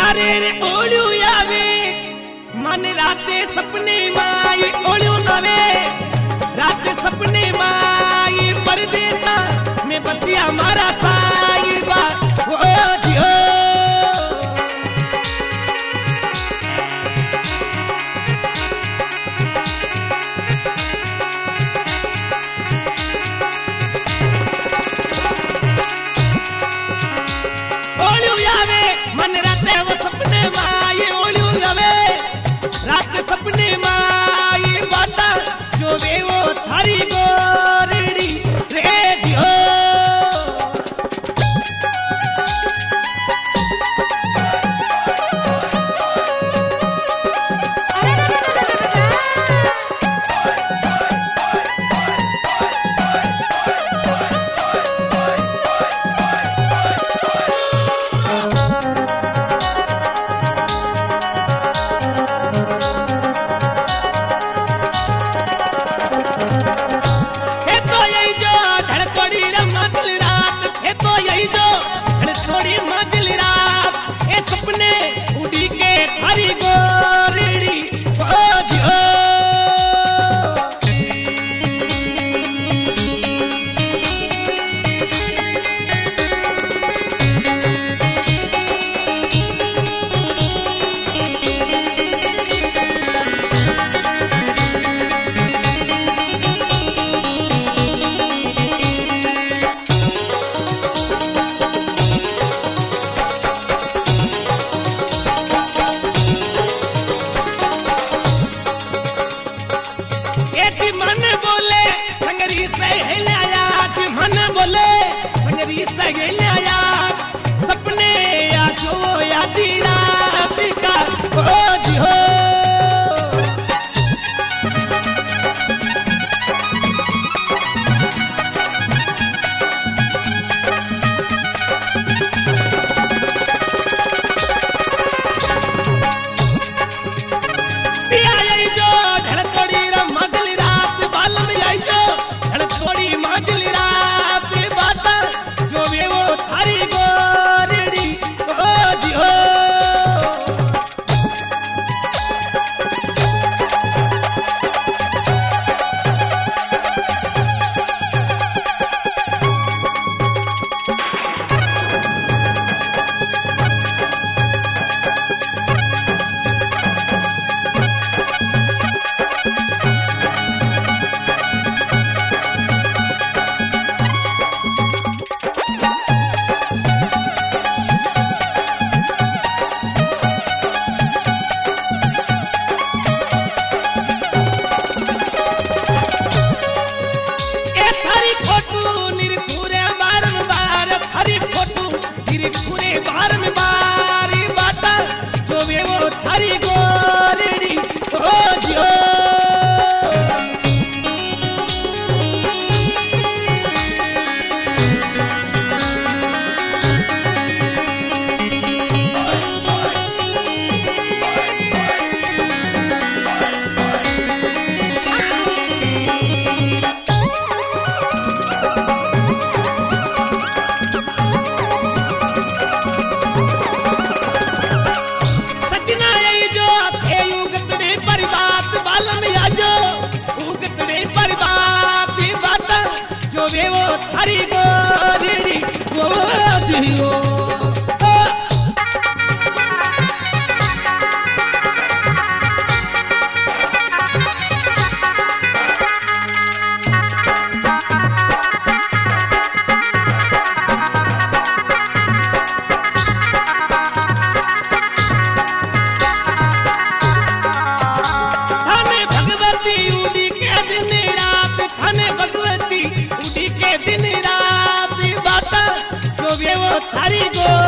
अरे रे ओळू यावे मन राते सपने माई ओळू नवे राते सपने माई परदेसा में बतिया मारा साई बा ओ जियो ओळू यावे मन राते वो सपने माई ओळू नवे रात सपने माई बाता जो वे वो थारी गोरड़ी रे जियो सपने या जो यादी रात का ओ जी हो हरी गोरड़ी वो जियो हरी गो